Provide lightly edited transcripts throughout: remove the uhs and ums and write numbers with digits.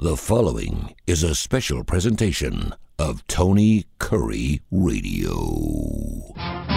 The following is a special presentation of Tony Curry Radio.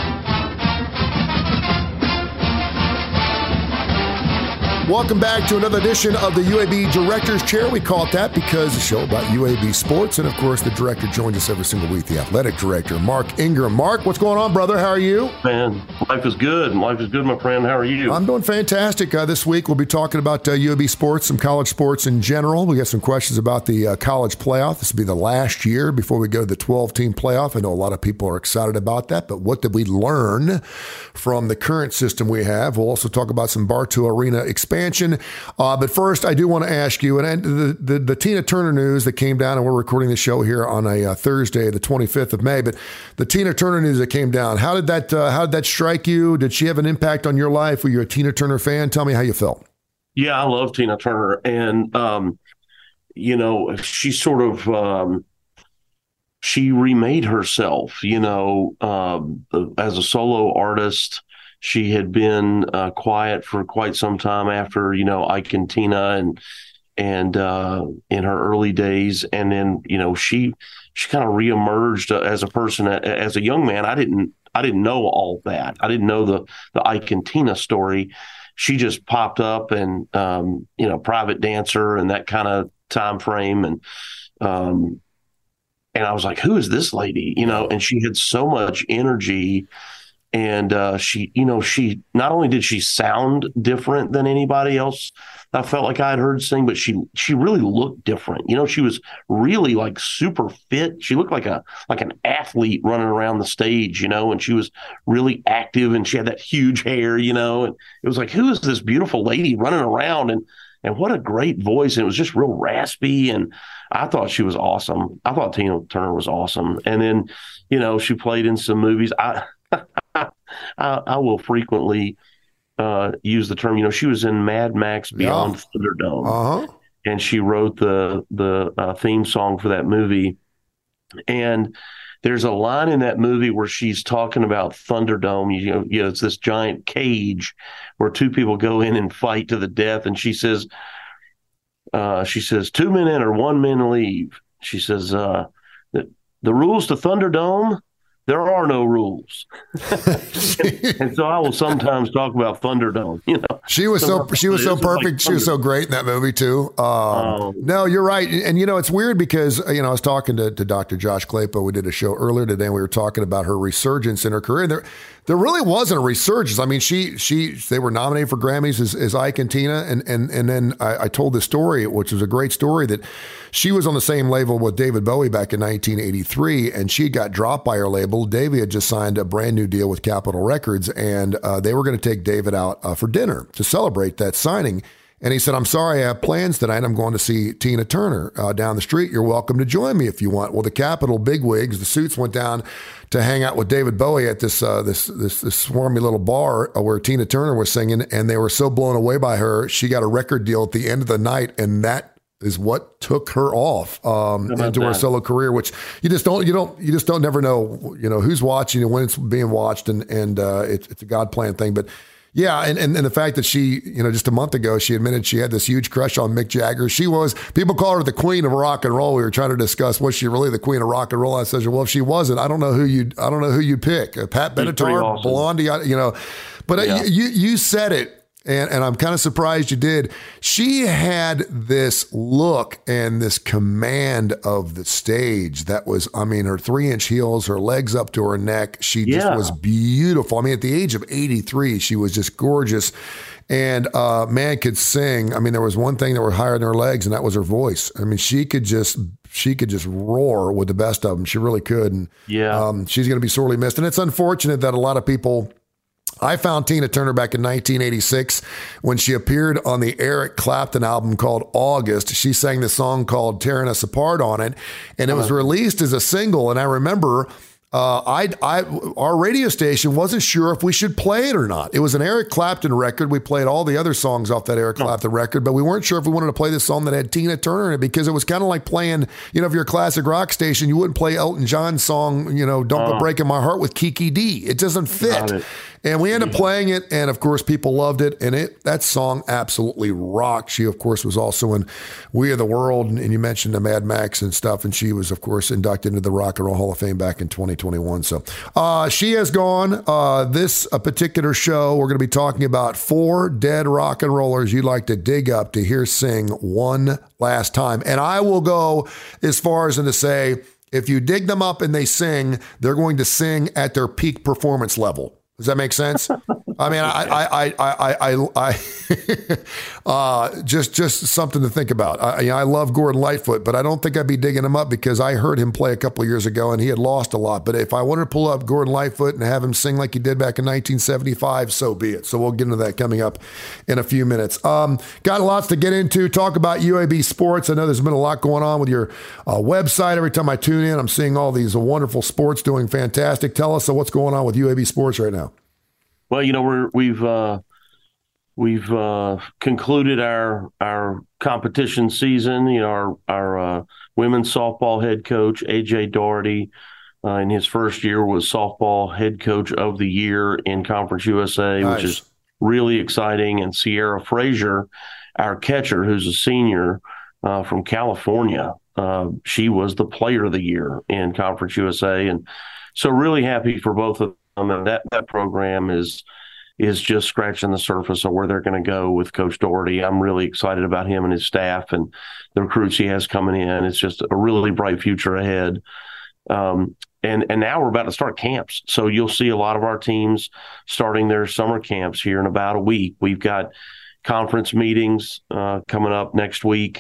Welcome back to another edition of the UAB Director's Chair. We call it that because it's a show about UAB sports. And, of course, the director joins us every single week, the athletic director, Mark Ingram. Mark, what's going on, brother? How are you? Man, life is good. Life is good, my friend. How are you? I'm doing fantastic. This week we'll be talking about UAB sports, some college sports in general. We got some questions about the college playoff. This will be the last year before we go to the 12-team playoff. I know a lot of people are excited about that, but what did we learn from the current system we have? We'll also talk about some Bartow Arena expansion. But first, I do want to ask you, and the Tina Turner news that came down, and we're recording the show here on a Thursday, the 25th of May, but the Tina Turner news that came down, how did that strike you? Did she have an impact on your life? Were you a Tina Turner fan? Tell me how you felt. Yeah, I love Tina Turner. And, she sort of, she remade herself, as a solo artist. She had been quiet for quite some time after, Ike and Tina and in her early days. And then, she kind of reemerged as a person, as a young man. I didn't know all that. I didn't know the Ike and Tina story. She just popped up and, private dancer and that kind of time frame. And I was like, who is this lady? And she had so much energy. And she not only did she sound different than anybody else I felt like I had heard sing, but she really looked different. She was really like super fit. She looked like an athlete running around the stage, and she was really active and she had that huge hair, and it was like, who is this beautiful lady running around? And what a great voice. And it was just real raspy. And I thought she was awesome. I thought Tina Turner was awesome. And then, she played in some movies. I will frequently use the term, she was in Mad Max Beyond Thunderdome, and she wrote the theme song for that movie. And there's a line in that movie where she's talking about Thunderdome. It's this giant cage where two people go in and fight to the death. And she says, 2 men enter, 1 man leave. She says, the rules to Thunderdome, there are no rules. and so I will sometimes talk about Thunderdome, She was so perfect. Like she was so great in that movie too. No, you're right. And it's weird because, I was talking to Dr. Josh Claypo. We did a show earlier today and we were talking about her resurgence in her career. And there really wasn't a resurgence. I mean, they were nominated for Grammys as Ike and Tina. And then I told this story, which was a great story, that she was on the same label with David Bowie back in 1983, and she got dropped by her label. David had just signed a brand new deal with Capitol Records, and they were going to take David out for dinner to celebrate that signing. And he said, I'm sorry, I have plans tonight. I'm going to see Tina Turner down the street. You're welcome to join me if you want. Well, the Capitol bigwigs, the suits, went down to hang out with David Bowie at this swarmy little bar where Tina Turner was singing, and they were so blown away by her, she got a record deal at the end of the night, and that is what took her off into her solo career, which you just don't never know, who's watching and when it's being watched, and it's a God plan thing. But yeah, and the fact that she, just a month ago, she admitted she had this huge crush on Mick Jagger. People call her the queen of rock and roll. We were trying to discuss, was she really the queen of rock and roll? I said, well, if she wasn't, I don't know who you'd pick. Pat Benatar, awesome. Blondie, But you said it. And I'm kind of surprised you did. She had this look and this command of the stage that was, her 3-inch heels, her legs up to her neck. She just was beautiful. At the age of 83, she was just gorgeous. And man, could sing. There was one thing that was higher than her legs, and that was her voice. She could just roar with the best of them. She really could. And she's going to be sorely missed. And it's unfortunate that a lot of people. I found Tina Turner back in 1986 when she appeared on the Eric Clapton album called August. She sang the song called Tearing Us Apart on it, and it was released as a single. And I remember our radio station wasn't sure if we should play it or not. It was an Eric Clapton record. We played all the other songs off that Eric Clapton record, but we weren't sure if we wanted to play this song that had Tina Turner in it, because it was kind of like playing, you know, if you're a classic rock station, you wouldn't play Elton John's song, you know, Don't Go Breaking My Heart with Kiki D. It doesn't fit. And we ended up playing it, and of course, people loved it. And that song absolutely rocked. She, of course, was also in We Are the World, and you mentioned the Mad Max and stuff. And she was, of course, inducted into the Rock and Roll Hall of Fame back in 2021. So she has gone. This particular show, we're going to be talking about 4 dead rock and rollers you'd like to dig up to hear sing one last time. And I will go as far as to say, if you dig them up and they sing, they're going to sing at their peak performance level. Does that make sense? I mean, just something to think about. I love Gordon Lightfoot, but I don't think I'd be digging him up because I heard him play a couple of years ago and he had lost a lot. But if I wanted to pull up Gordon Lightfoot and have him sing like he did back in 1975, so be it. So we'll get into that coming up in a few minutes. Got lots to get into. Talk about UAB sports. I know there's been a lot going on with your website. Every time I tune in, I'm seeing all these wonderful sports doing fantastic. Tell us what's going on with UAB sports right now. Well, you know, we've concluded our competition season. You know, our women's softball head coach AJ Doherty, in his first year, was softball head coach of the year in Conference USA, nice. Which is really exciting. And Sierra Frazier, our catcher, who's a senior from California, she was the player of the year in Conference USA, and so really happy for both of them. And that program is just scratching the surface of where they're going to go with Coach Doherty. I'm really excited about him and his staff and the recruits he has coming in. It's just a really bright future ahead. And now we're about to start camps. So you'll see a lot of our teams starting their summer camps here in about a week. We've got conference meetings coming up next week.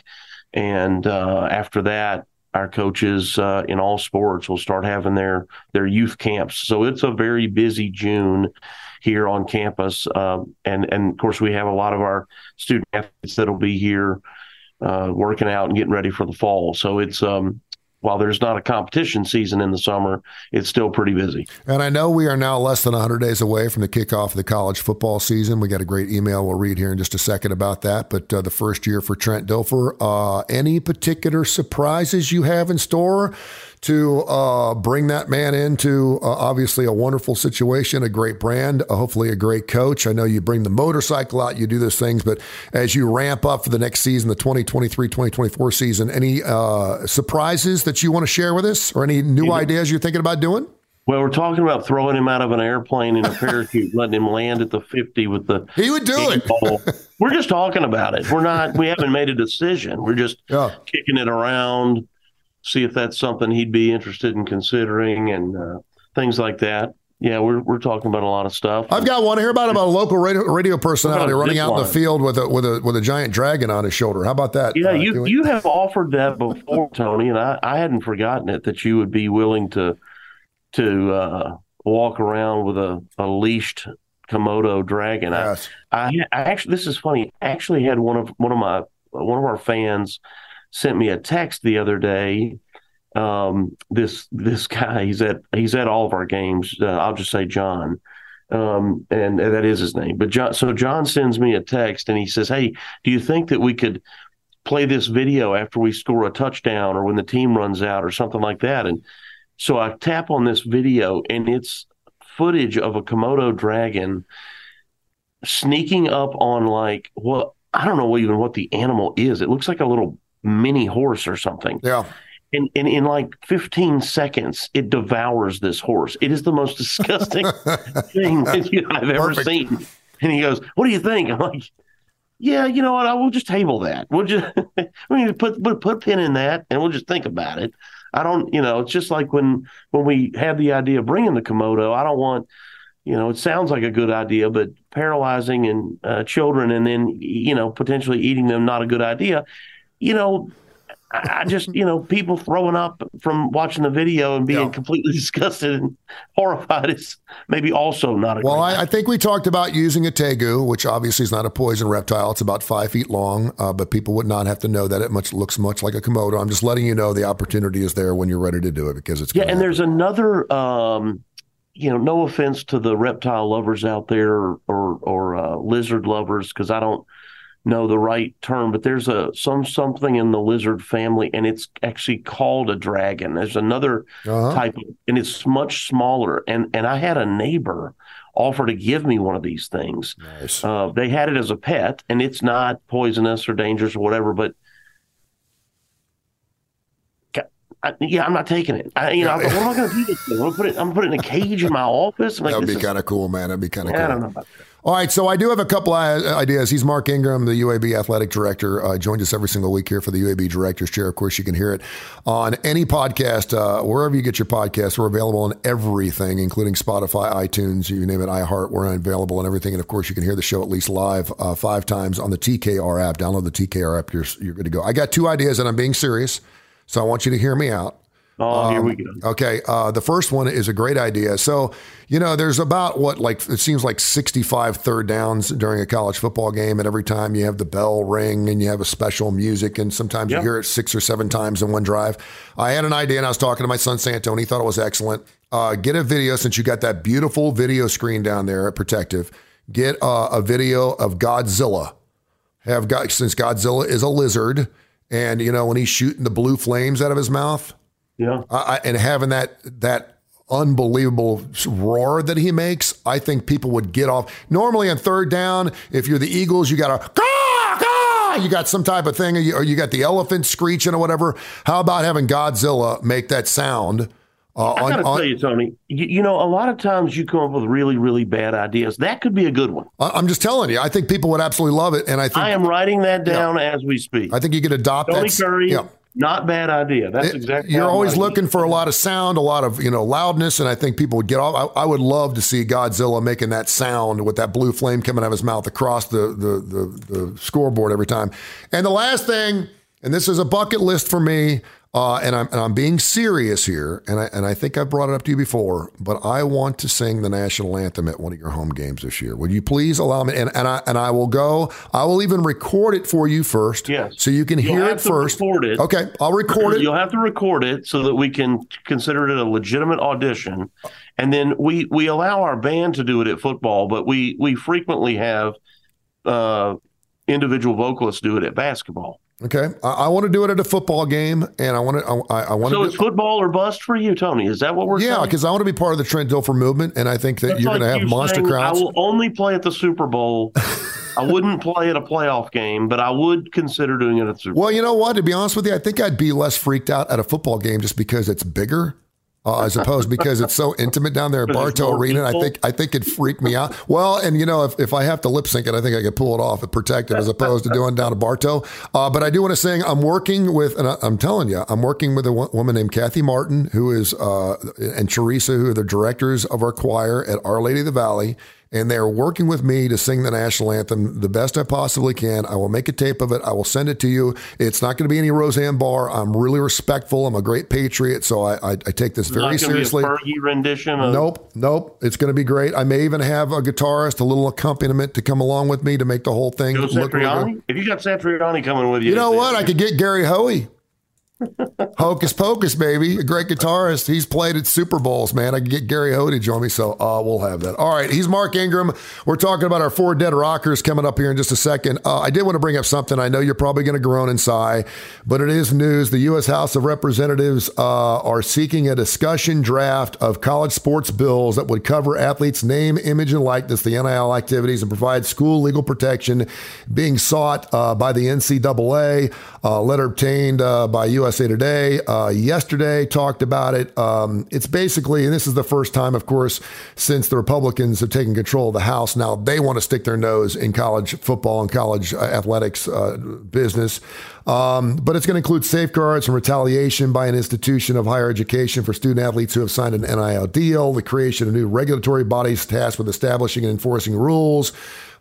And after that, our coaches in all sports will start having their youth camps. So it's a very busy June here on campus. And of course, we have a lot of our student athletes that'll be here working out and getting ready for the fall. So it's while there's not a competition season in the summer, it's still pretty busy. And I know we are now less than 100 days away from the kickoff of the college football season. We got a great email we'll read here in just a second about that. But the first year for Trent Dilfer, any particular surprises you have in store to bring that man into obviously a wonderful situation, a great brand, hopefully a great coach? I know you bring the motorcycle out, you do those things, but as you ramp up for the next season, the 2023-2024 season, any surprises that you want to share with us or any new ideas you're thinking about doing? Well, we're talking about throwing him out of an airplane in a parachute, letting him land at the 50 with the. He would do it. Ball. We're just talking about it. We haven't made a decision. We're just kicking it around, see if that's something he'd be interested in considering and things like that. Yeah, we're talking about a lot of stuff. I've got one. I hear about a local radio personality running out in the field with a giant dragon on his shoulder. How about that? Yeah, you have offered that before, Tony, and I hadn't forgotten it, that you would be willing to walk around with a leashed Komodo dragon. Yes. I actually, this is funny. I actually had one of our fans sent me a text the other day. This guy, he's at all of our games. I'll just say John, and that is his name. But John sends me a text and he says, "Hey, do you think that we could play this video after we score a touchdown or when the team runs out or something like that?" And so I tap on this video and it's footage of a Komodo dragon sneaking up on I don't know even what the animal is. It looks like a little mini horse or something. Yeah. And in like 15 seconds, it devours this horse. It is the most disgusting thing that I've ever seen. And he goes, "What do you think?" I'm like, "Yeah, you know what? I will just table that. We'll just put a pin in that, and we'll just think about it." I don't, it's just like when we had the idea of bringing the Komodo. I don't want, it sounds like a good idea, but paralyzing and children and then potentially eating them, not a good idea. I just, people throwing up from watching the video and being completely disgusted and horrified is maybe also not a Well, I think we talked about using a tegu, which obviously is not a poison reptile. It's about 5 feet long, but people would not have to know that. It looks much like a Komodo. I'm just letting you know the opportunity is there when you're ready to do it because it's and there's another, no offense to the reptile lovers out there or lizard lovers, because I don't know the right term, but there's something in the lizard family, and it's actually called a dragon. There's another type, and it's much smaller. And I had a neighbor offer to give me one of these things. Nice. They had it as a pet, and it's not poisonous or dangerous or whatever, but I'm not taking it. What am I going to do this thing? I'm going to put it in a cage in my office. That would be kind of cool, man. That'd be kind of cool. I don't know about that. All right, so I do have a couple of ideas. He's Mark Ingram, the UAB athletic director. Joins us every single week here for the UAB Director's Chair. Of course, you can hear it on any podcast, wherever you get your podcasts. We're available on everything, including Spotify, iTunes, you name it, iHeart. We're available on everything. And, of course, you can hear the show at least live 5 times on the TKR app. Download the TKR app. You're good to go. I got 2 ideas, and I'm being serious, so I want you to hear me out. Oh, here we go. Okay. The first one is a great idea. So, there's about it seems like 65 third downs during a college football game. And every time you have the bell ring and you have a special music, and sometimes you hear it 6 or 7 times in one drive. I had an idea, and I was talking to my son, Santoni. He thought it was excellent. Get a video, since you got that beautiful video screen down there at Protective. Get a video of Godzilla. Since Godzilla is a lizard, and, when he's shooting the blue flames out of his mouth. Yeah. And having that unbelievable roar that he makes, I think people would get off. Normally on third down, if you're the Eagles, you got a caw, caw, you got some type of thing, or you got the elephant screeching or whatever. How about having Godzilla make that sound? I got to tell you, Tony, a lot of times you come up with really, really bad ideas. That could be a good one. I'm just telling you, I think people would absolutely love it. And I I think you could adopt Tony that. Curry. Yeah. Not bad idea. That's exactly. You're always looking for a lot of sound, a lot of loudness, and I think people would get off. I would love to see Godzilla making that sound with that blue flame coming out of his mouth across the scoreboard every time. And the last thing, and this is a bucket list for me, and I'm being serious here, and I think I've brought it up to you before, but I want to sing the national anthem at one of your home games this year. Would you please allow me? And I will go. I will even record it for you first, so you can hear it first. Record it. Okay, I'll record it. You'll have to record it so that we can consider it a legitimate audition, and then we allow our band to do it at football, but we frequently have individual vocalists do it at basketball. Okay, I want to do it at a football game, and I want to. So it's football or bust for you, Tony? Is that what we're saying? Yeah, because I want to be part of the Trent Dilfer movement, and I think that you're going to have monster crowds. I will only play at the Super Bowl. I wouldn't play at a playoff game, but I would consider doing it at the Super Bowl. Well, you know what? To be honest with you, I think I'd be less freaked out at a football game just because it's bigger. As opposed because it's so intimate down there at Bartow Arena. I think it'd freak me out. Well, and if I have to lip sync it, I think I could pull it off at Protective as opposed to doing down at Bartow. But I do want to sing. I'm working with, and I'm telling you, I'm working with a woman named Kathy Martin, who is and Teresa, who are the directors of our choir at Our Lady of the Valley. And they're working with me to sing the national anthem the best I possibly can. I will make a tape of it. I will send it to you. It's not going to be any Roseanne Barr. I'm really respectful. I'm a great patriot, so I take this very seriously. Be a Fergie rendition? Nope. It's going to be great. I may even have a guitarist, a little accompaniment to come along with me to make the whole thing look really good. If you got Satriani coming with you. You know what? I could get Gary Hoey. Hocus Pocus, baby. A great guitarist. He's played at Super Bowls, man. I can get Gary Ho to join me, so we'll have that. All right, he's Mark Ingram. We're talking about our 4 dead rockers coming up here in just a second. I did want to bring up something. I know you're probably going to groan and sigh, but it is news. The U.S. House of Representatives are seeking a discussion draft of college sports bills that would cover athletes' name, image, and likeness, the NIL activities, and provide school legal protection being sought by the NCAA. Letter obtained by USA Today yesterday talked about it. It's basically, and this is the first time, of course, since the Republicans have taken control of the House. Now they want to stick their nose in college football and college athletics business. But it's going to include safeguards from retaliation by an institution of higher education for student athletes who have signed an NIL deal, the creation of new regulatory bodies tasked with establishing and enforcing rules,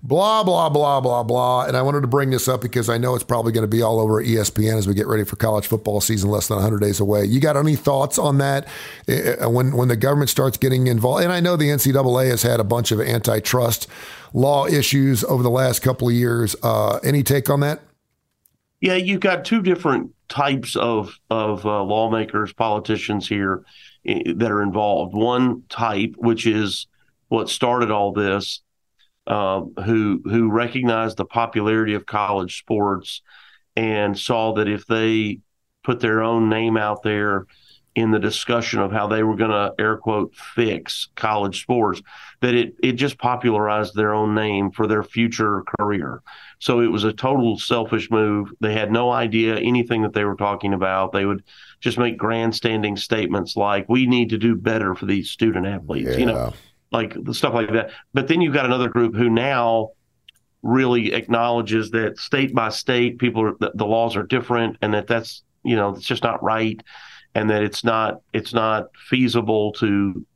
blah, blah, blah, blah, blah. And I wanted to bring this up because I know it's probably going to be all over ESPN as we get ready for college football season, less than 100 days away. You got any thoughts on that when the government starts getting involved? And I know the NCAA has had a bunch of antitrust law issues over the last couple of years. Any take on that? Yeah, you've got two different types of lawmakers, politicians here that are involved. One type, which is what started all this, who recognized the popularity of college sports and saw that if they put their own name out there in the discussion of how they were going to, air quote, fix college sports, that it just popularized their own name for their future career. So it was a total selfish move. They had no idea anything that they were talking about. They would just make grandstanding statements like, we need to do better for these student athletes, like the stuff like that. But then you've got another group who now really acknowledges that state by state, the laws are different, and that's it's just not right, and that it's not feasible to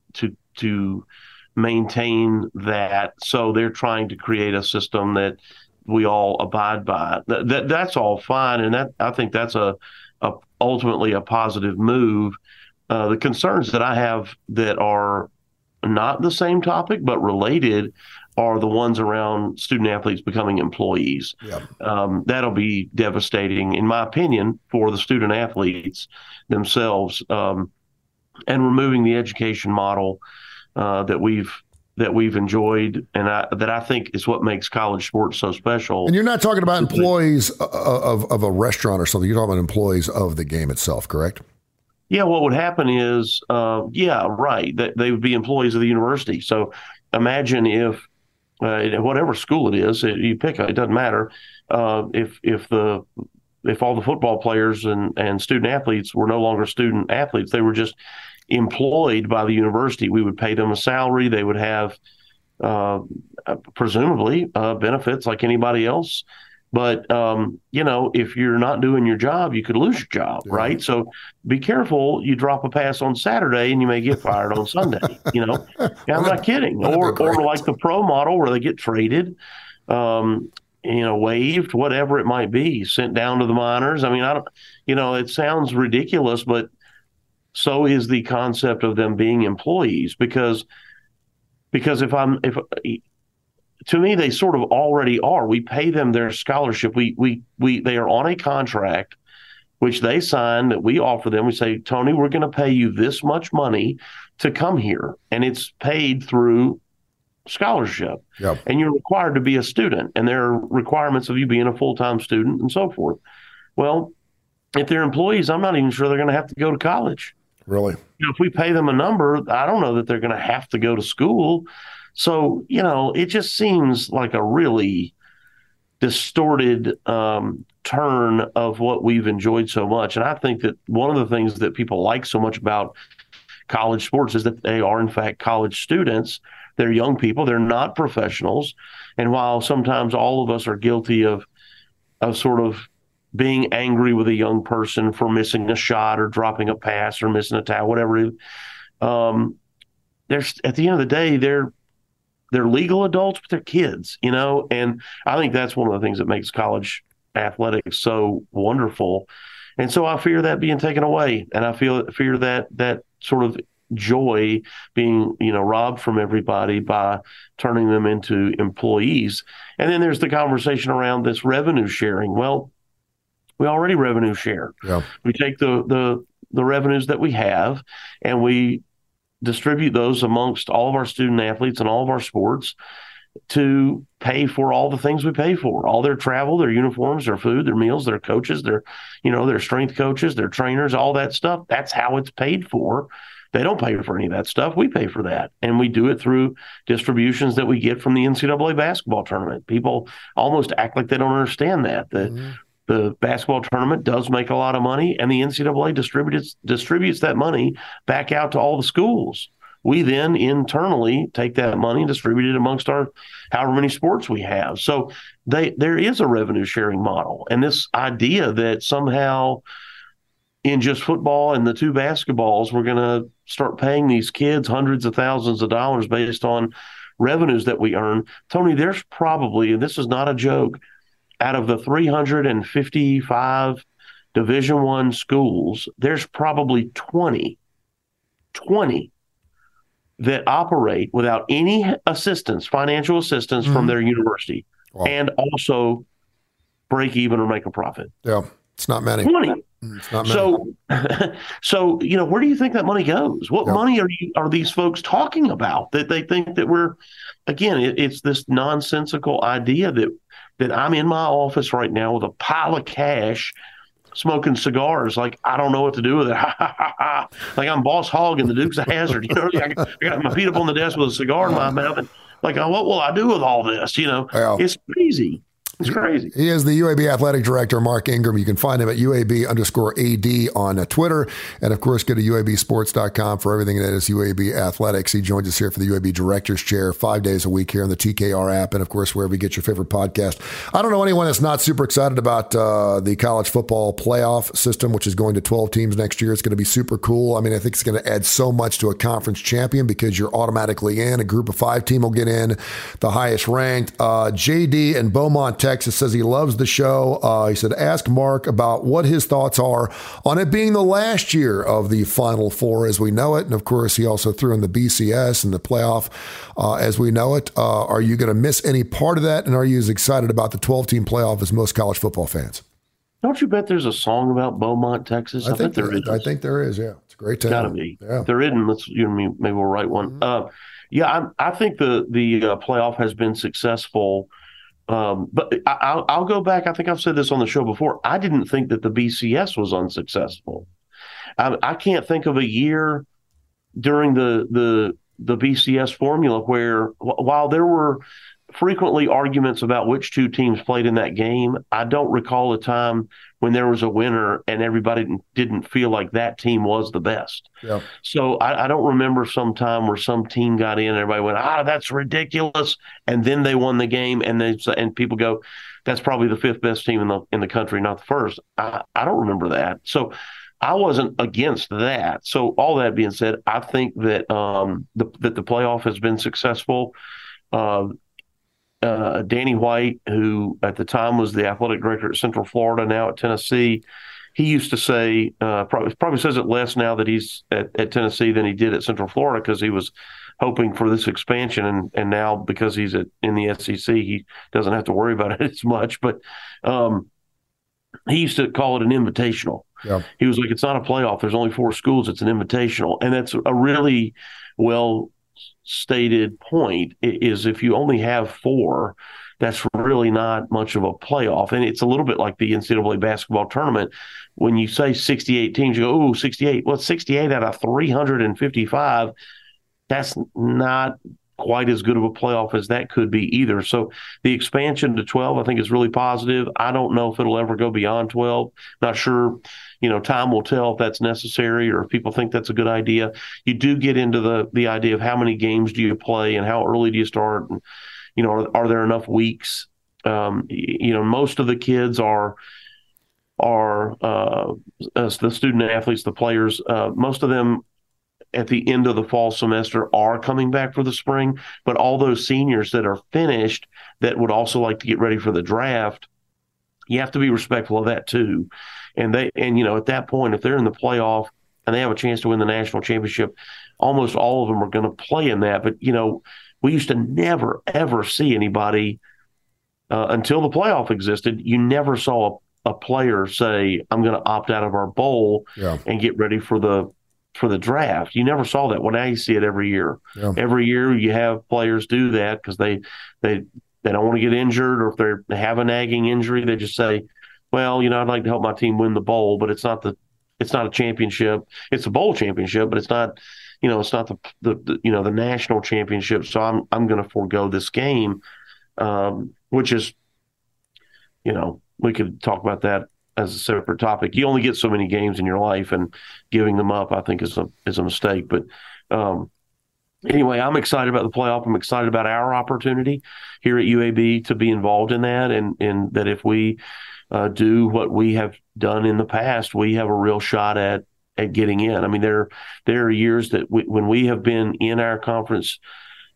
maintain that. So they're trying to create a system that we all abide by. That's all fine, and I think that's ultimately a positive move. The concerns that I have that are not the same topic but related are the ones around student athletes becoming employees. Yep. That'll be devastating, in my opinion, for the student athletes themselves, and removing the education model that we've enjoyed, and that I think is what makes college sports so special. And you're not talking about employees of a restaurant or something. You're talking about employees of the game itself, correct? Yeah, what would happen is, that they would be employees of the university. So imagine if whatever school it is, you pick, it doesn't matter. If all the football players and student athletes were no longer student athletes, they were just employed by the university. We would pay them a salary. They would have presumably benefits like anybody else. But, if you're not doing your job, you could lose your job, right? So be careful. You drop a pass on Saturday and you may get fired on Sunday, I'm not kidding. Or like the pro model where they get traded, waived, whatever it might be, sent down to the minors. I mean, it sounds ridiculous, but so is the concept of them being employees, because to me, they sort of already are. We pay them their scholarship. They are on a contract, which they sign, that we offer them. We say, Tony, we're going to pay you this much money to come here, and it's paid through scholarship. Yep. And you're required to be a student, and there are requirements of you being a full-time student and so forth. Well, if they're employees, I'm not even sure they're going to have to go to college. Really? If we pay them a number, I don't know that they're going to have to go to school. So, it just seems like a really distorted turn of what we've enjoyed so much. And I think that one of the things that people like so much about college sports is that they are, in fact, college students. They're young people. They're not professionals. And while sometimes all of us are guilty of sort of being angry with a young person for missing a shot or dropping a pass or missing a tackle, whatever it is, at the end of the day, they're legal adults, but they're kids, and I think that's one of the things that makes college athletics so wonderful. And so I fear that being taken away, and I fear that sort of joy being, robbed from everybody by turning them into employees. And then there's the conversation around this revenue sharing. Well, we already revenue share. Yeah. We take the revenues that we have and we distribute those amongst all of our student athletes and all of our sports to pay for all the things we pay for, all their travel, their uniforms, their food, their meals, their coaches, their strength coaches, their trainers, all that stuff. That's how it's paid for. They don't pay for any of that stuff. We pay for that. And we do it through distributions that we get from the NCAA basketball tournament. People almost act like they don't understand that. The basketball tournament does make a lot of money, and the NCAA distributes that money back out to all the schools. We then internally take that money and distribute it amongst our however many sports we have. So there is a revenue sharing model. And this idea that somehow in just football and the two basketballs, we're going to start paying these kids hundreds of thousands of dollars based on revenues that we earn, Tony, there's probably, and this is not a joke, out of the 355 Division I schools, there's probably 20 that operate without any assistance, financial assistance from their university, and also break even or make a profit. Yeah, it's not many. 20. It's not many. So where do you think that money goes? What money are these folks talking about that they think that we're, again, it's this nonsensical idea that I'm in my office right now with a pile of cash smoking cigars, like I don't know what to do with it. Like I'm Boss Hogg in the Dukes of Hazzard. I got my feet up on the desk with a cigar in my mouth, and like, what will I do with all this? It's crazy. It's crazy. He is the UAB athletic director, Mark Ingram. You can find him at UAB_AD on Twitter. And of course, go to UABsports.com for everything that is UAB athletics. He joins us here for the UAB director's chair 5 days a week here on the TKR app. And of course, wherever you get your favorite podcast. I don't know anyone that's not super excited about the college football playoff system, which is going to 12 teams next year. It's going to be super cool. I mean, I think it's going to add so much to a conference champion because you're automatically in. A group of 5 team will get in, the highest ranked. JD in Beaumont, Texas says he loves the show. He said, ask Mark about what his thoughts are on it being the last year of the Final Four as we know it. And of course, he also threw in the BCS and the playoff as we know it. Are you going to miss any part of that? And are you as excited about the 12-team playoff as most college football fans? Don't you bet there's a song about Beaumont, Texas? I think there is. I think there is, yeah. It's a great town. Gotta be. Yeah. If there isn't, maybe we'll write one. I think the playoff has been successful. But I'll go back. I think I've said this on the show before. I didn't think that the BCS was unsuccessful. I can't think of a year during the BCS formula where, while there were frequently arguments about which 2 teams played in that game, I don't recall a time when there was a winner and everybody didn't feel like that team was the best. Yeah. So I don't remember some time where some team got in and everybody went, that's ridiculous, and then they won the game, and people go, that's probably the 5th best team in the country, not the first. I don't remember that. So I wasn't against that. So all that being said, I think that that the playoff has been successful. Danny White, who at the time was the athletic director at Central Florida, now at Tennessee, he used to say, probably says it less now that he's at Tennessee than he did at Central Florida, because he was hoping for this expansion, and now because he's in the SEC, he doesn't have to worry about it as much. But he used to call it an invitational. Yeah. He was like, it's not a playoff. There's only 4 schools. It's an invitational. And that's a really well stated point, is if you only have 4, that's really not much of a playoff. And it's a little bit like the NCAA basketball tournament. When you say 68 teams, you go, 68. Well, 68 out of 355. That's not quite as good of a playoff as that could be either. So the expansion to 12, I think, is really positive. I don't know if it'll ever go beyond 12. Not sure. Time will tell if that's necessary or if people think that's a good idea. You do get into the idea of how many games do you play and how early do you start? And, are there enough weeks? Most of the kids are the student athletes, the players, most of them at the end of the fall semester are coming back for the spring, but all those seniors that are finished that would also like to get ready for the draft, you have to be respectful of that too. And at that point, if they're in the playoff and they have a chance to win the national championship, almost all of them are going to play in that. But, we used to never, ever see anybody until the playoff existed. You never saw a player say, I'm going to opt out of our bowl and get ready for the draft. You never saw that. Well, now you see it every year. Yeah. Every year you have players do that because they don't want to get injured, or if they have a nagging injury, they just say, well, I'd like to help my team win the bowl, but it's not a championship. It's a bowl championship, but it's not, it's not the national championship. So I'm going to forego this game, which is, we could talk about that as a separate topic. You only get so many games in your life, and giving them up, I think, is a mistake. But anyway, I'm excited about the playoff. I'm excited about our opportunity here at UAB to be involved in that, and that if we do what we have done in the past, we have a real shot at getting in. I mean, there are years that when we have been in our conference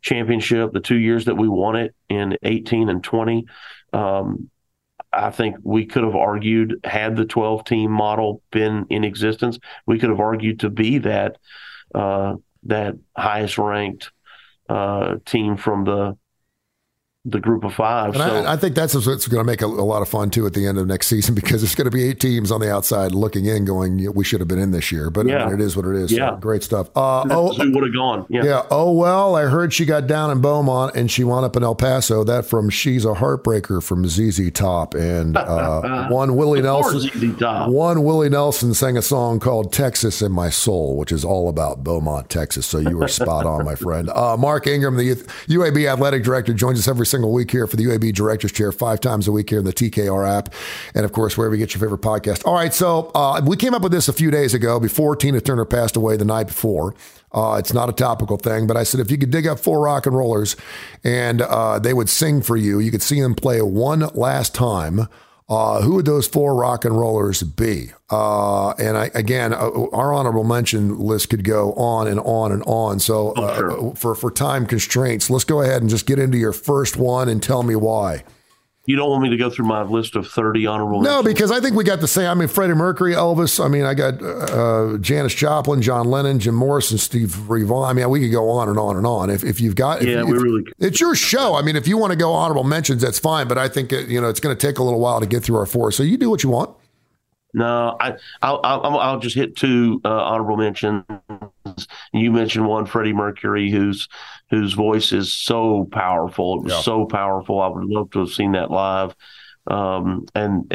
championship, the 2 years that we won it in 18 and 20, I think we could have argued, had the 12-team model been in existence, we could have argued to be that highest ranked team from the group of five. And I think that's what's going to make a lot of fun too at the end of next season, because it's going to be 8 teams on the outside looking in going, we should have been in this year, but I mean, it is what it is. Yeah. So, great stuff. Who would have gone? Yeah. Oh, well, I heard she got down in Beaumont and she wound up in El Paso. That from She's a Heartbreaker from ZZ Top. And one Willie Nelson sang a song called Texas in My Soul, which is all about Beaumont, Texas. So you were spot on, my friend. Mark Ingram, the UAB athletic director, joins us every single week here for the UAB Director's Chair 5 times a week here in the TKR app. And of course, wherever you get your favorite podcast. All right. So we came up with this a few days ago before Tina Turner passed away the night before. It's not a topical thing, but I said, if you could dig up 4 rock and rollers and they would sing for you, you could see them play one last time. Who would those 4 rock and rollers be? And our honorable mention list could go on and on and on. So for time constraints, let's go ahead and just get into your first one and tell me why. You don't want me to go through my list of 30 honorable mentions? No, because I think we got the same. I mean, Freddie Mercury, Elvis. I mean, I got Janis Joplin, John Lennon, Jim Morrison, Steve Ray Vaughan. I mean, we could go on and on and on. If you've got, we really could. It's your show. I mean, if you want to go honorable mentions, that's fine. But I think it's going to take a little while to get through our 4. So you do what you want. No, I'll just hit 2 honorable mentions. You mentioned one, Freddie Mercury, whose voice is so powerful. It was so powerful. I would love to have seen that live. And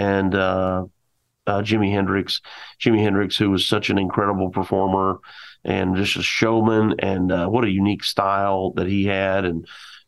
Jimi Hendrix, who was such an incredible performer and just a showman, and what a unique style that he had, and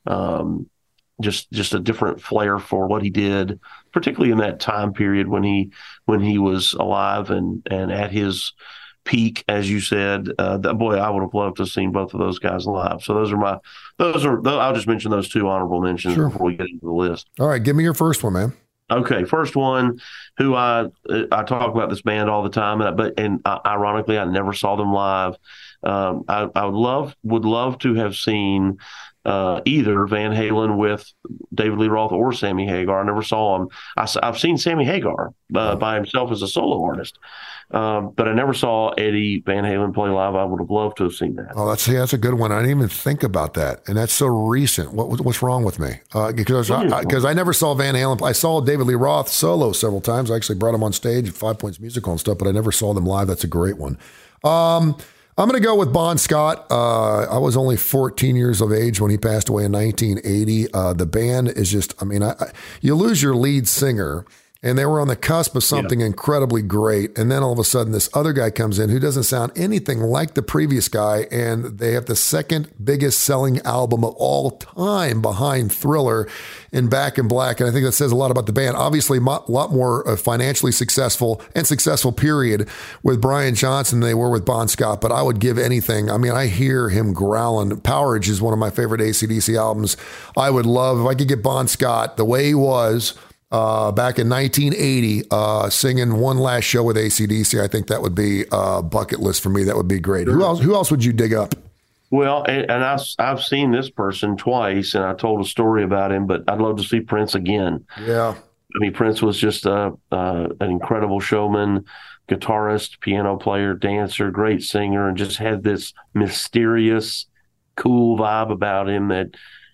just a different flair for what he did, particularly in that time period when he was alive and at his peak, as you said. I would have loved to have seen both of those guys live. So I'll just mention those 2 honorable mentions before we get into the list. All right, give me your first one, man. Okay, first one, who I talk about this band all the time, and ironically, I never saw them live. I would love to have seen either Van Halen with David Lee Roth or Sammy Hagar. I never saw him. I've seen Sammy Hagar by himself as a solo artist, but I never saw Eddie Van Halen play live. I would have loved to have seen that. Oh, that's a good one. I didn't even think about that, and that's so recent. What's wrong with me? Because I never saw Van Halen. I saw David Lee Roth solo several times. I actually brought him on stage at 5 Points Musical and stuff, but I never saw them live. That's a great one. I'm going to go with Bon Scott. I was only 14 years of age when he passed away in 1980. The band is just, you lose your lead singer, and they were on the cusp of something incredibly great. And then all of a sudden, this other guy comes in who doesn't sound anything like the previous guy, and they have the second biggest selling album of all time behind Thriller and Back in Black. And I think that says a lot about the band. Obviously, a lot more financially successful period with Brian Johnson than they were with Bon Scott. But I would give anything. I mean, I hear him growling. Powerage is one of my favorite AC/DC albums. I would love if I could get Bon Scott the way he was back in 1980, singing one last show with AC/DC. I think that would be a bucket list for me. That would be great. Sure. Who else would you dig up? Well, and I've seen this person twice, and I told a story about him, but I'd love to see Prince again. Yeah. I mean, Prince was just an incredible showman, guitarist, piano player, dancer, great singer, and just had this mysterious, cool vibe about him that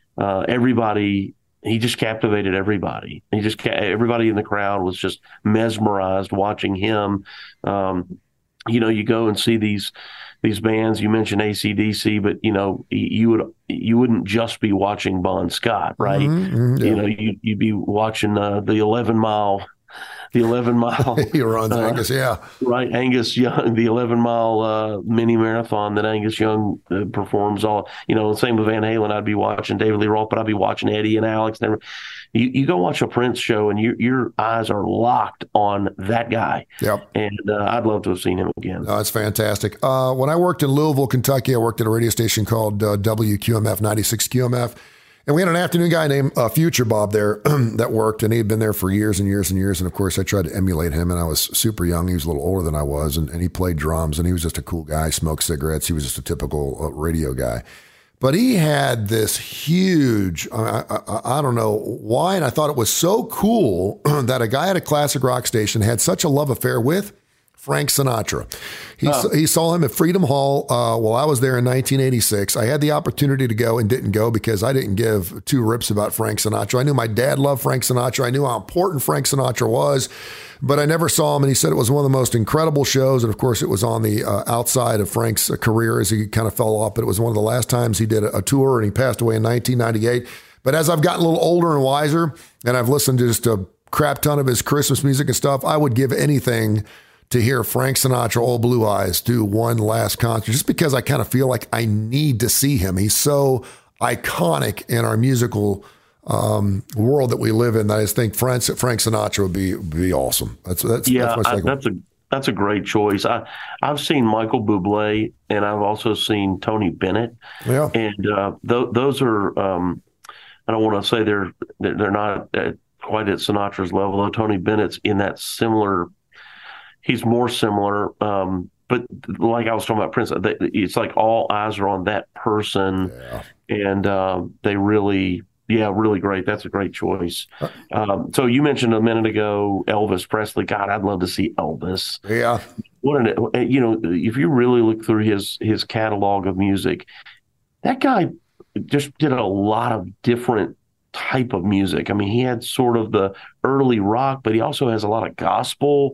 he just captivated everybody. Everybody in the crowd was just mesmerized watching him. You go and see these bands. You mentioned AC/DC, but you wouldn't just be watching Bon Scott, right? Mm-hmm, yeah. You'd be watching the 11 mile. The 11-mile. He runs Angus, yeah. Right, Angus Young, the 11-mile mini marathon that Angus Young performs all. Same with Van Halen. I'd be watching David Lee Roth, but I'd be watching Eddie and Alex. You go watch a Prince show, and your eyes are locked on that guy. Yep. And I'd love to have seen him again. Oh, that's fantastic. When I worked in Louisville, Kentucky, I worked at a radio station called WQMF, 96 QMF. And we had an afternoon guy named Future Bob there that worked, and he had been there for years and years and years. And, of course, I tried to emulate him, and I was super young. He was a little older than I was, and he played drums, and he was just a cool guy, smoked cigarettes. He was just a typical radio guy. But he had this huge, I don't know why, and I thought it was so cool that a guy at a classic rock station had such a love affair with Frank Sinatra. He saw him at Freedom Hall while I was there in 1986. I had the opportunity to go and didn't go because I didn't give two rips about Frank Sinatra. I knew my dad loved Frank Sinatra. I knew how important Frank Sinatra was, but I never saw him. And he said it was one of the most incredible shows. And of course, it was on the outside of Frank's career as he kind of fell off. But it was one of the last times he did a tour, and he passed away in 1998. But as I've gotten a little older and wiser, and I've listened to just a crap ton of his Christmas music and stuff, I would give anything to hear Frank Sinatra, Old Blue Eyes, do one last concert, just because I kind of feel like I need to see him. He's so iconic in our musical world that we live in that I just think Frank Sinatra would be awesome. That's a great choice. I've seen Michael Bublé, and I've also seen Tony Bennett. Yeah, and those are I don't want to say they're not quite at Sinatra's level, though. Tony Bennett's in that similar. He's more similar, but like I was talking about Prince, it's like all eyes are on that person, and they really great. That's a great choice. So you mentioned a minute ago Elvis Presley. God, I'd love to see Elvis. Yeah, if you really look through his catalog of music, that guy just did a lot of different type of music. I mean, he had sort of the early rock, but he also has a lot of gospel,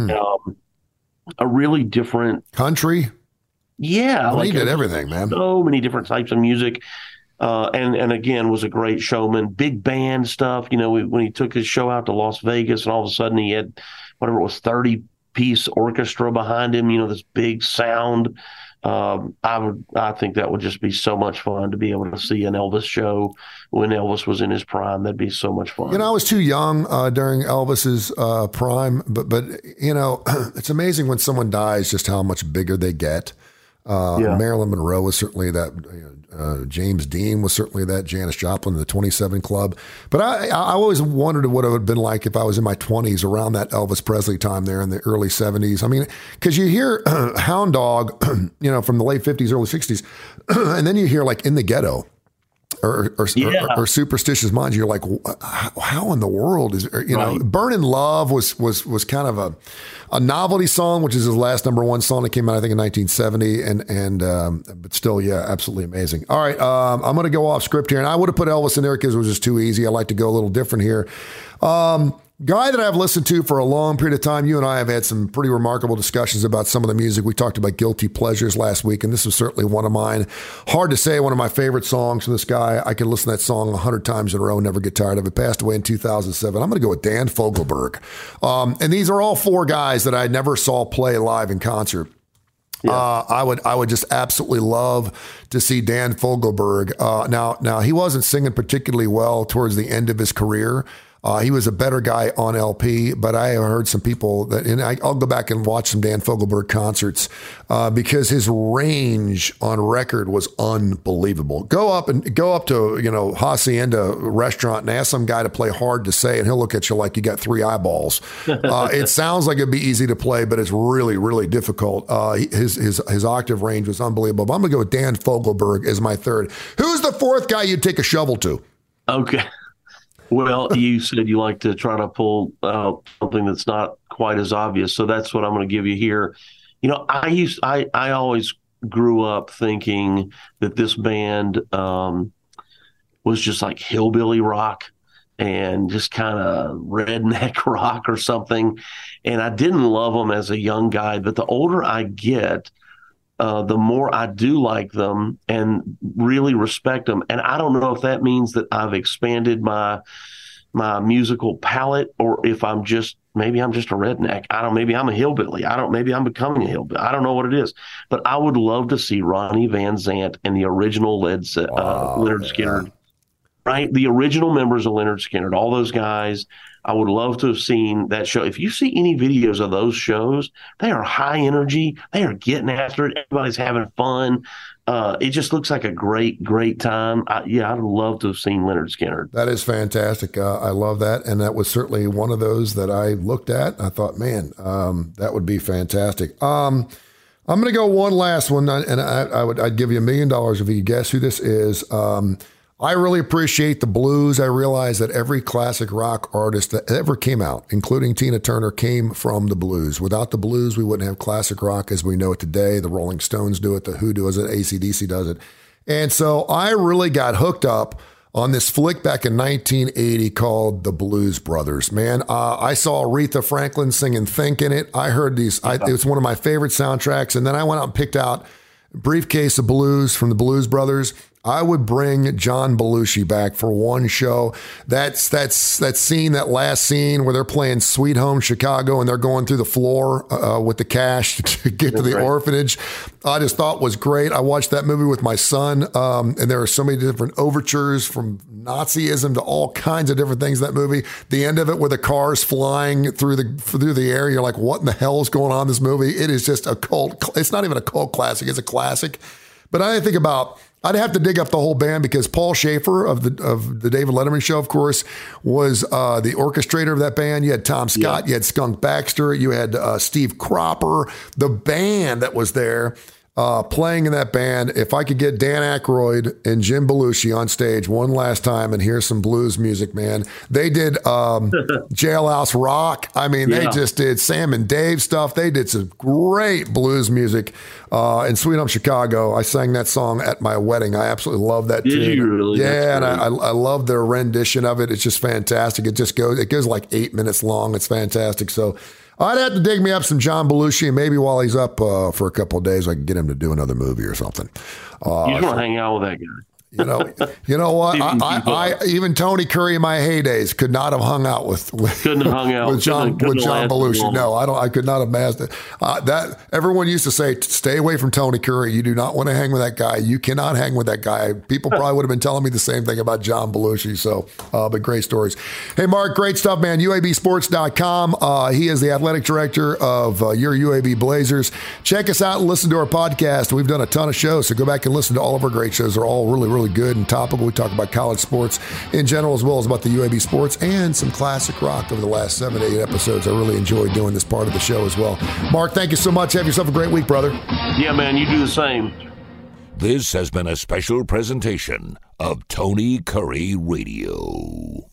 a really different country. Yeah. He did everything, man. So many different types of music. And again, was a great showman, big band stuff. When he took his show out to Las Vegas and all of a sudden he had whatever it was, 30-piece orchestra behind him, this big sound. I think that would just be so much fun to be able to see an Elvis show when Elvis was in his prime. That'd be so much fun. I was too young during Elvis's prime, but it's amazing when someone dies just how much bigger they get. Marilyn Monroe was certainly that. James Dean was certainly that. Janis Joplin, the 27 Club. But I always wondered what it would have been like if I was in my 20s around that Elvis Presley time there in the early 70s. I mean, because you hear Hound Dog, from the late 50s, early 60s, and then you hear like In the Ghetto. Or Superstitious Minds. You're like, how in the world is Burning Love was kind of a novelty song, which is his last number one song that came out I think in 1970, and but still, absolutely amazing. All right, I'm going to go off script here, and I would have put Elvis in there because it was just too easy. I like to go a little different here. Guy that I've listened to for a long period of time. You and I have had some pretty remarkable discussions about some of the music. We talked about Guilty Pleasures last week, and this was certainly one of mine. Hard to say, one of my favorite songs from this guy. I could listen to that song 100 times in a row, never get tired of it. Passed away in 2007. I'm going to go with Dan Fogelberg. And these are all four guys that I never saw play live in concert. Yeah. I would just absolutely love to see Dan Fogelberg. Now he wasn't singing particularly well towards the end of his career. He was a better guy on LP, but I heard some people that, and I'll go back and watch some Dan Fogelberg concerts because his range on record was unbelievable. Go up to Hacienda restaurant and ask some guy to play Hard to Say, and he'll look at you like you got three eyeballs. It sounds like it'd be easy to play, but it's really, really difficult. His octave range was unbelievable. But I'm gonna go with Dan Fogelberg as my third. Who's the fourth guy you'd take a shovel to? Okay. Well, you said you like to try to pull out something that's not quite as obvious, so that's what I'm going to give you here. I always grew up thinking that this band was just like hillbilly rock and just kind of redneck rock or something, and I didn't love them as a young guy. But the older I get, the more I do like them and really respect them. And I don't know if that means that I've expanded my musical palette, or if maybe I'm just a redneck. Maybe I'm a hillbilly. Maybe I'm becoming a hillbilly. I don't know what it is, but I would love to see Ronnie Van Zant and the original Lynyrd Skynyrd, right? The original members of Lynyrd Skynyrd, all those guys. I would love to have seen that show. If you see any videos of those shows, they are high energy. They are getting after it. Everybody's having fun. It just looks like a great, great time. I'd love to have seen Lynyrd Skynyrd. That is fantastic. I love that. And that was certainly one of those that I looked at. I thought, man, that would be fantastic. I'm I'm going to go one last one, and I'd give you $1 million if you guess who this is. I really appreciate the blues. I realize that every classic rock artist that ever came out, including Tina Turner, came from the blues. Without the blues, we wouldn't have classic rock as we know it today. The Rolling Stones do it. The Who does it. AC/DC does it. And so I really got hooked up on this flick back in 1980 called The Blues Brothers. Man, I saw Aretha Franklin singing Think in it. I heard these. It was one of my favorite soundtracks. And then I went out and picked out Briefcase of Blues from the Blues Brothers. I would bring John Belushi back for one show. That last scene where they're playing Sweet Home Chicago and they're going through the floor with the cash to get to the orphanage. I just thought was great. I watched that movie with my son, and there are so many different overtures from Nazism to all kinds of different things in that movie. The end of it where the car's flying through the air, you're like, what in the hell is going on in this movie? It is just a cult. It's not even a cult classic. It's a classic. But I think about, I'd have to dig up the whole band because Paul Schaefer of the David Letterman Show, of course, was the orchestrator of that band. You had Tom Scott, you had Skunk Baxter, you had Steve Cropper, the band that was there playing in that band. If I could get Dan Aykroyd and Jim Belushi on stage one last time and hear some blues music, man. They did Jailhouse Rock. I mean, they just did Sam and Dave stuff. They did some great blues music. In Sweet Home Chicago, I sang that song at my wedding. I absolutely love that tune. Did you really? Yeah, and I love their rendition of it. It's just fantastic. It goes like 8 minutes long. It's fantastic. So I'd have to dig me up some John Belushi, and maybe while he's up for a couple of days, I can get him to do another movie or something. You just want to hang out with that guy. You know what? I even Tony Curry in my heydays could not have hung out with John Belushi. No, I could not have mastered that. Everyone used to say, "Stay away from Tony Curry. You do not want to hang with that guy. You cannot hang with that guy." People probably would have been telling me the same thing about John Belushi. So, but great stories. Hey, Mark, great stuff, man. UABsports.com. He is the athletic director of your UAB Blazers. Check us out and listen to our podcast. We've done a ton of shows, so go back and listen to all of our great shows. They're all really good and topical. We talk about college sports in general as well as about the UAB sports and some classic rock over the last 7 to 8 episodes. I really enjoyed doing this part of the show as well. Mark, thank you so much. Have yourself a great week, brother. Yeah, man, you do the same. This has been a special presentation of Tony Curry Radio.